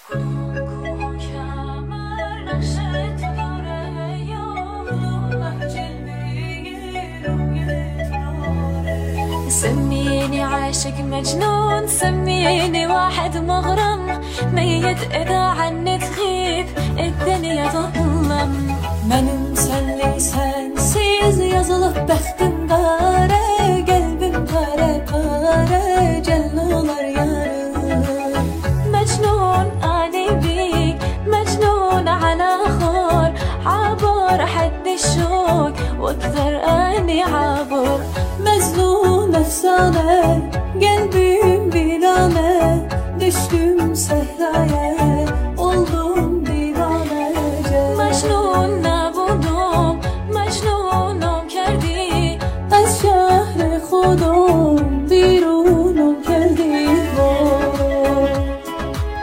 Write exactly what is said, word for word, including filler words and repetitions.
سميني عاشق مجنون، سميني واحد مغرم، ميت إذا عني تغيب الدنيا تظلم. Ben senli sensiz yazılıp bəxtim qara, qəlbim qara qara, cellolar yarım. مجنون أنا بيك، مجنون على خور، عبر حد الشوق واكثر أني عبر. Mezlum efsane